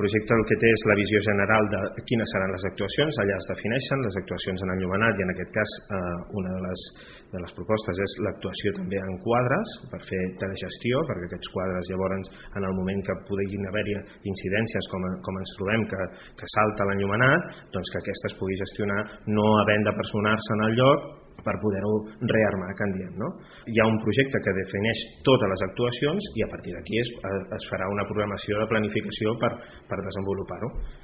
projecte el que té és la visió general de quines seran les actuacions. Allà es defineixen les actuacions en enllumenat i en aquest cas una de les propostes és l'actuació també en quadres per fer telegestió, perquè aquests quadres llavors en el moment que puguin haver-hi incidències com ens trobem que salta l'enllumenat, doncs que aquesta es pugui gestionar no havent de personar-se en el lloc per poder-ho rearmar, que en diem, no? Hi ha un projecte que defineix totes les actuacions i a partir d'aquí es farà una programació de planificació per desenvolupar-ho.